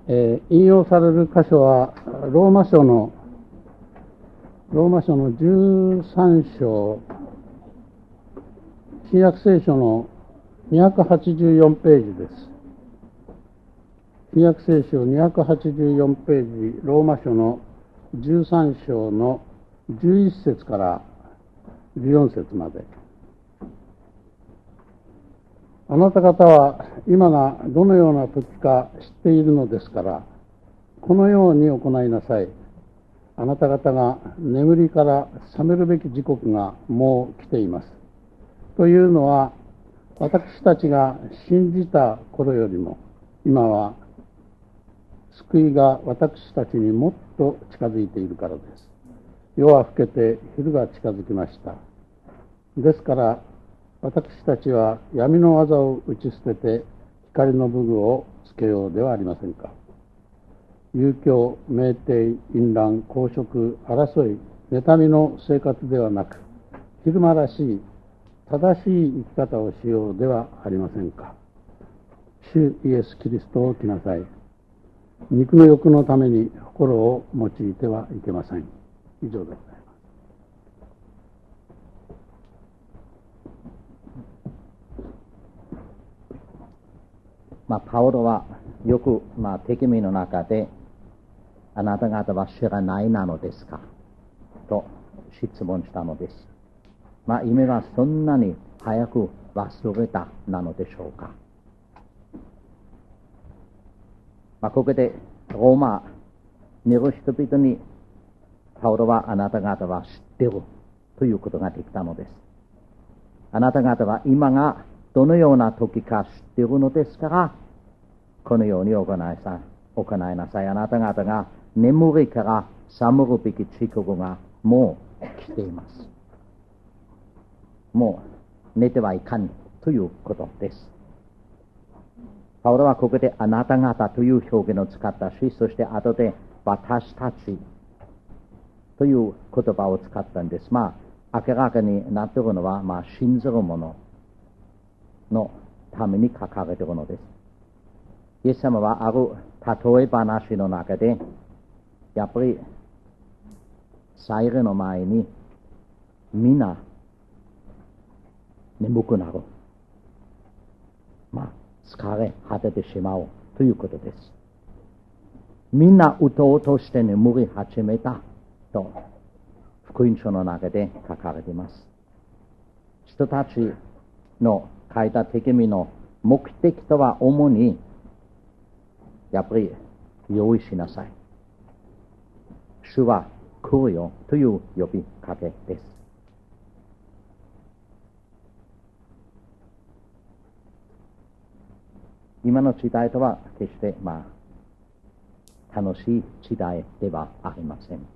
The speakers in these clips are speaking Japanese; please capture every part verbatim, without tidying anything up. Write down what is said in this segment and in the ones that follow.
えー、引用される箇所はローマ書のローマ書のじゅうさん章、新約聖書のにひゃくはちじゅうよんページです。新約聖書にひゃくはちじゅうよんページ、ローマ書のじゅうさん章のじゅういっ節からじゅうよん節まで。あなた方は今がどのような時か知っているのですから、このように行いなさい。あなた方が眠りから覚めるべき時刻がもう来ています。というのは、私たちが信じた頃よりも、今は救いが私たちにもっと近づいているからです。夜は更けて昼が近づきました。ですから、私たちは闇の技を打ち捨てて光の武具をつけようではありませんか。遊興、酩酊、淫乱、公職、争い、妬みの生活ではなく、昼間らしい正しい生き方をしようではありませんか。主イエス・キリストを着なさい。肉の欲のために心を用いてはいけません。以上でございます。 まあ、パウロはよく、まあ、手紙の中で、あなた方は知らないなのですかと質問したのです。まあ、意味はそんなに早く忘れたなのでしょうか。まあ、ここでローマにいる人々に、パウロはあなた方は知っているということができたのです。あなた方は今がどのような時か知っているのですから、このように行いなさい。行いなさい。あなた方が眠りから覚めるべき時刻がもう来ています。もう寝てはいかんということです。パウロはここであなた方という表現を使ったし、そして後で私たちという言葉を使ったんです。まあ、明らかになっているのは、まあ、信ずる者のために書かれているのです。イエス様はある例え話の中で、やっぱり祭礼の前にみんな眠くなる。まあ、疲れ果ててしまうということです。みんなうとうとして眠り始めたと福音書の中で書かれています。人たちの書いた手紙の目的とは主にやっぱり用意しなさい。主は来るよという呼びかけです。今の時代とは決してまあ楽しい時代ではありません。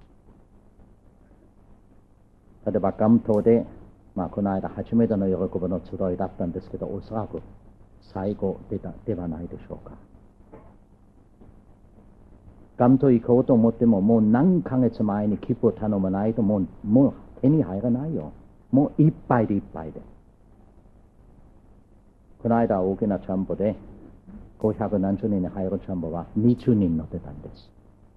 例えば関東で、まあ、この間初めての喜びの集いだったんですけど、おそらく最後でたではないでしょうか。関東行こうと思っても、もう何ヶ月前に切符を頼まないともう、もう手に入らないよ。もういっぱいでいっぱいで。この間大きなチャンボでごひゃくなんじゅうにんに入るチャンボはにじゅうにん乗ってたんです。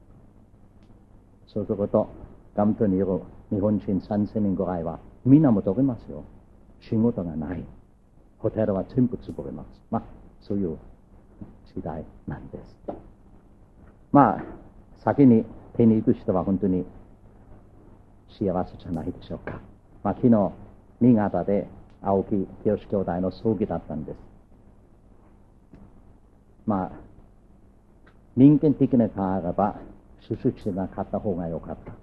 そうすると関東にいる日本人さんぜんにんぐらいはみんな戻りますよ。仕事がない。ホテルは全部潰れます。まあそういう時代なんです。まあ先に手に行く人は本当に幸せじゃないでしょうか。まあ昨日新潟で青木清兄弟の葬儀だったんです。まあ人間的に考えれば手術しなかった方が良かった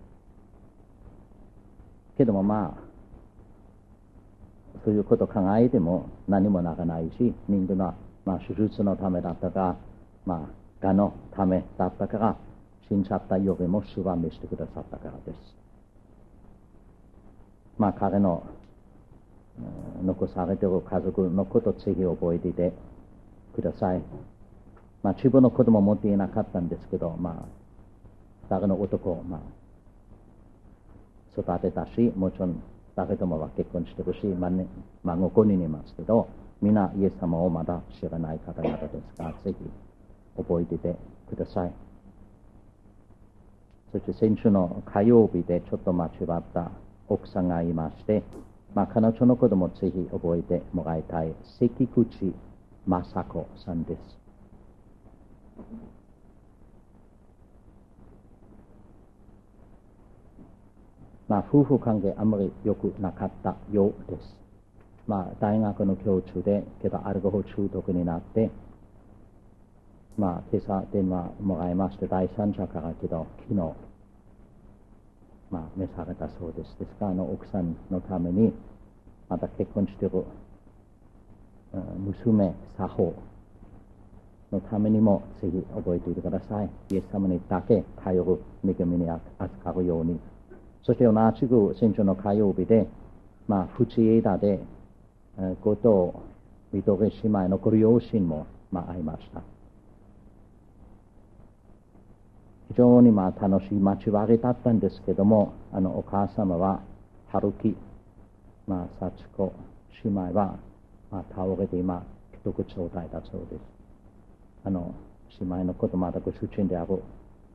けども、まあそういうことを考えても何もならないし、人間はまあ手術のためだったか、まあがのためだったから死んじゃったよりも主は見せてくださったからです。まあ彼の残されている家族のことをぜひ覚えていてください。まあ自分の子供を持っていなかったんですけど、まあ誰の男をまあ育てたし、もちろん誰ともは結婚してるし、まあね、孫ごにんいますけど、みんなイエス様をまだ知らない方々ですから、ぜひ覚えていてください。そして先週の火曜日でちょっと間違った奥さんがいまして、まあ、彼女のこともぜひ覚えてもらいたい。関口雅子さんです。まあ、夫婦関係あまり良くなかったようです。まあ、大学の教授で、けどアルコール中毒になって、まあ、今朝電話もらいまして、第三者からけど、昨日、まあ、召されたそうです。ですから、あの奥さんのために、また結婚している、うん、娘、作法のためにも、ぜひ覚えていてください。イエス様にだけ頼る恵みに預かるように。そして同じく先週の火曜日で、まあ、淵枝で、後藤緑姉妹のご両親も、まあ、会いました。非常にまあ楽しい待ち割りだったんですけども、あのお母様は春樹、まあ、幸子姉妹は、まあ、倒れて今一口状態だそうです。あの姉妹のことまだご主人である、うん、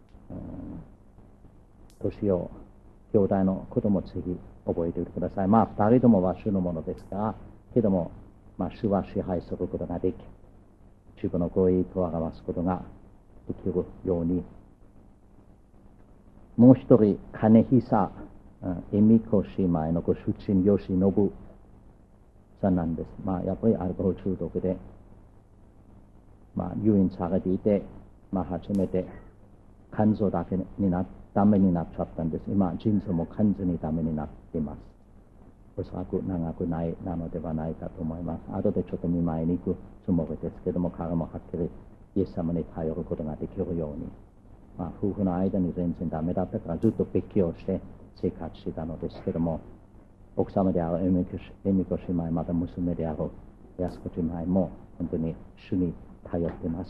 年を兄弟のこともぜひ覚えておいてください。まあ二人ともは主のものですが、けども、まあ、主は支配することができ、自分のご意と表すことができるように。もう一人、金久恵美子姉妹のご主人、吉信さんなんです。まあ、やっぱりアルコール中毒で、まあ、入院されていて、まあ、初めて肝臓だけにな、ダメになっちゃったんです。今、腎臓も完全にダメになっています。おそらく長くないなのではないかと思います。後でちょっと見舞いに行くつもりですけども、彼もはっきりイエス様に頼ることができるように。まあ、夫婦の間に全然ダメだったからずっと別居をして生活してたのですけども、奥様である恵美子姉妹、また娘である安子姉妹も本当に主に頼っています。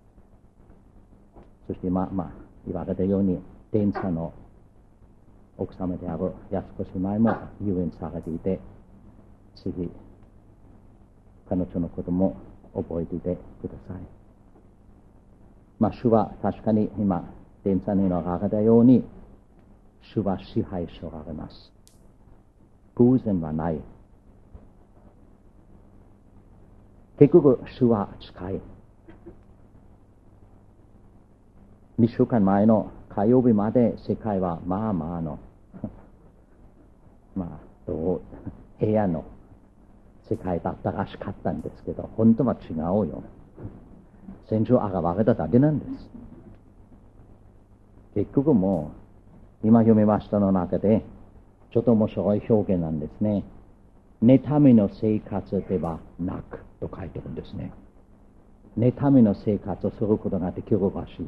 そして今、まあ、言われたように電車の奥様である安子姉妹も入院されていて、ぜひ彼女のことも覚えていてください。まあ、主は確かに今、電車に乗られたように、主は支配しておられます。偶然はない。結局、主は近い。にしゅうかんまえの火曜日まで世界はまあまあの、まあ、どう、平安の世界だったらしかったんですけど、本当は違うよ。先週現れただけなんです。結局もう、今読みましたの中で、ちょっと面白い表現なんですね。妬みの生活ではなくと書いてるんですね。妬みの生活をすることができるらしい。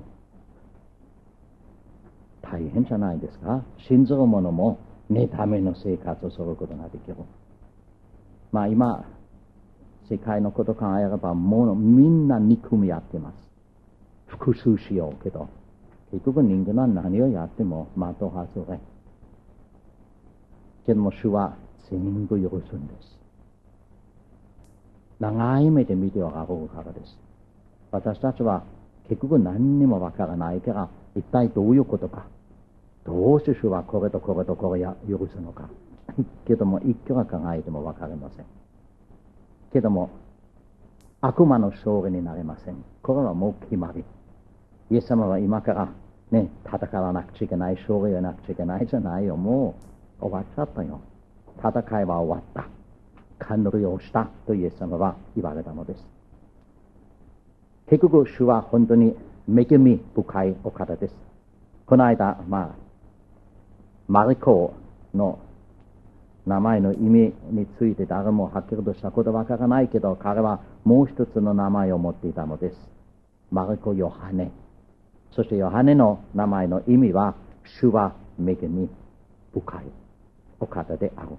大変じゃないですか。信ずる者も妬みの生活をすることができる。まあ今、世界のこと考えればもうみんな憎み合っています。復讐しようけど、結局人間は何をやっても的外れ。けども主は全部許すんです。長い目で見ておられるからです。私たちは結局何にもわからないから、一体どういうことか。どうして主はこれとこれとこれや許すのか。けどもいくら考えてもわかりません。けども悪魔の勝利になれません。これはもう決まり。イエス様は今からね、戦わなくちゃいけない、勝利をなくちゃいけないじゃないよ。もう終わっちゃったよ。戦いは終わった。完了したとイエス様は言われたのです。結局主は本当に恵み深いお方です。この間、まあ、マリコの名前の意味について誰もはっきりとしたことはわからないけど、彼はもう一つの名前を持っていたのです。マリコ・ヨハネ。そしてヨハネの名前の意味は、主は恵み深いお方である。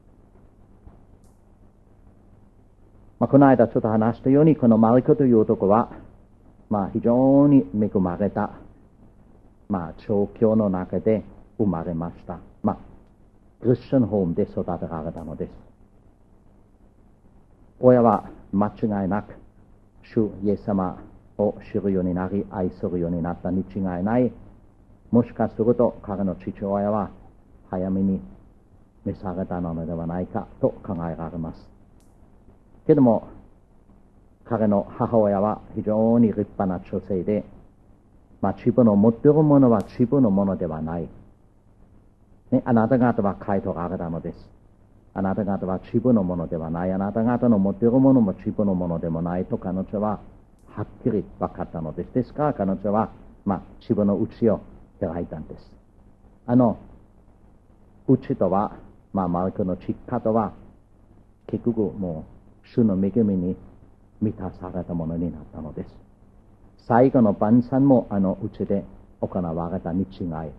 まあ、この間ちょっと話したように、このマリコという男は、まあ、非常に恵まれた、まあ、状況の中で生まれました。まあ、クリスチャンホームで育てられたのです。親は間違いなく、主イエス様を知るようになり、愛するようになったに違いない。もしかすると彼の父親は早めに召されたのではないかと考えられます。けども、彼の母親は非常に立派な女性で、まあ、自分の持っているものは自分のものではない。ね、あなた方は買い取られたのです。あなた方は自分のものではない。あなた方の持っているものも自分のものでもないと彼女ははっきり分かったのです。ですから彼女は、まあ、自分の内を開いたんです。あの、内とは、まあ、マルコの実家とは、結局もう、主の恵みに満たされたものになったのです。最後の晩餐もあの内で行われたに違いない。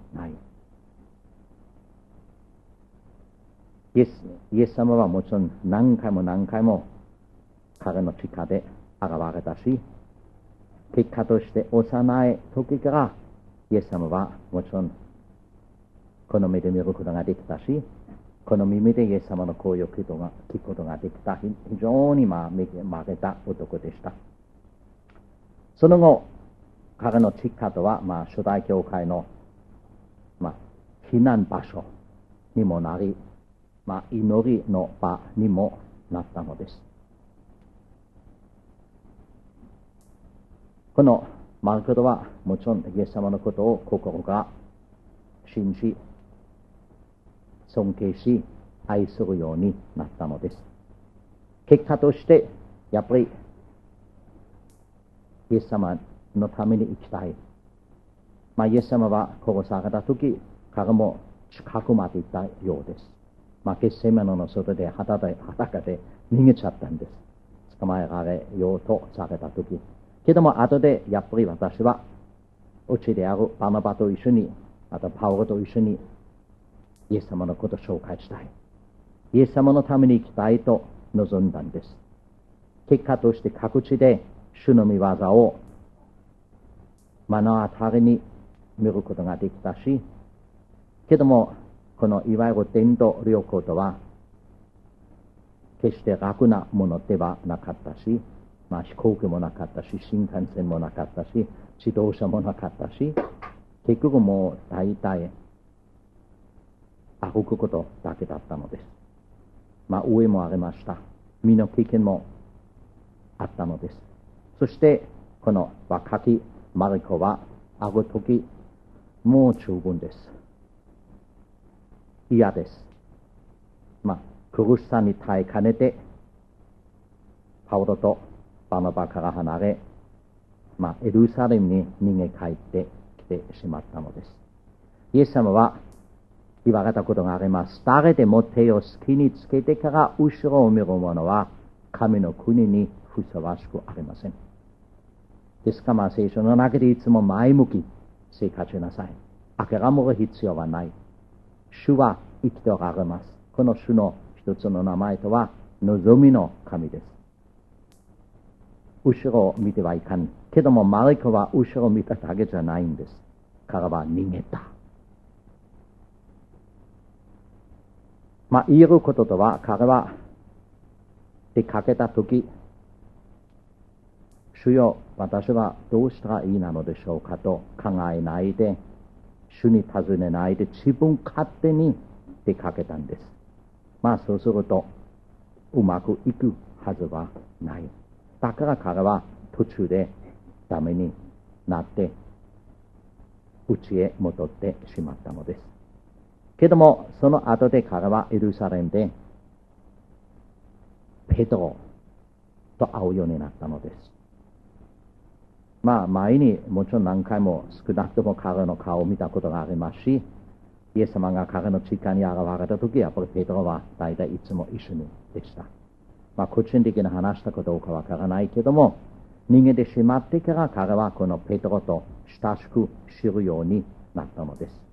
イエス、イエス様はもちろん何回も何回も彼の地下で現れたし、結果として幼い時からイエス様はもちろんこの目で見ることができたし、この耳でイエス様の声を聞くことができた非常にまあ恵まれた男でした。その後、彼の地下とは、まあ、初代教会の、まあ、避難場所にもなり、まあ、祈りの場にもなったのです。このマルコとはもちろんイエス様のことを心から信じ、尊敬し、愛するようになったのです。結果として、やっぱりイエス様のために生きたい。まあ、イエス様は殺されたとき、彼も近くまで行ったようです。まあ、ゲッセマノの外で裸で、裸で逃げちゃったんです。捕まえられようとされたとき。けども、後でやっぱり私は、うちであるバナバと一緒に、あとパウロと一緒に、イエス様のことを紹介したい。イエス様のために生きたいと望んだんです。結果として各地で主の御業を目の当たりに見ることができたし、けども、このいわゆる伝道旅行とは、決して楽なものではなかったし、まあ飛行機もなかったし、新幹線もなかったし、自動車もなかったし、結局もう大体歩くことだけだったのです。まあ上もありました。身の危険もあったのです。そして、この若きマルコは、ある時、もう十分です。嫌です。まあ、苦しさに耐えかねて、パウロとバナバから離れ、まあ、エルサレムに逃げ帰ってきてしまったのです。イエス様は言われたことがあります。誰でも手を突きにつけてから後ろを見る者は、神の国にふさわしくありません。ですから、まあ、聖書の中でいつも前向き生活しなさい。諦める必要はない。主は生きておられます。この主の一つの名前とは、望みの神です。後ろを見てはいかん。けども、マルコは後ろを見ただけじゃないんです。彼は逃げた。まあ、言えることとは、彼は出かけたとき、主よ、私はどうしたらいいなのでしょうかと考えないで、主に尋ねないで自分勝手に出かけたんです。まあそうするとうまくいくはずはない。だから彼は途中でダメになって家へ戻ってしまったのです。けどもその後で彼はエルサレムでペトロと会うようになったのです。まあ前にもちろん何回も少なくとも彼の顔を見たことがありますし、イエス様が彼の地下に現れた時、やっぱりペトロは大体いつも一緒にでした。まあ個人的に話したかどうかわからないけども、逃げてしまってから彼はこのペトロと親しく知るようになったのです。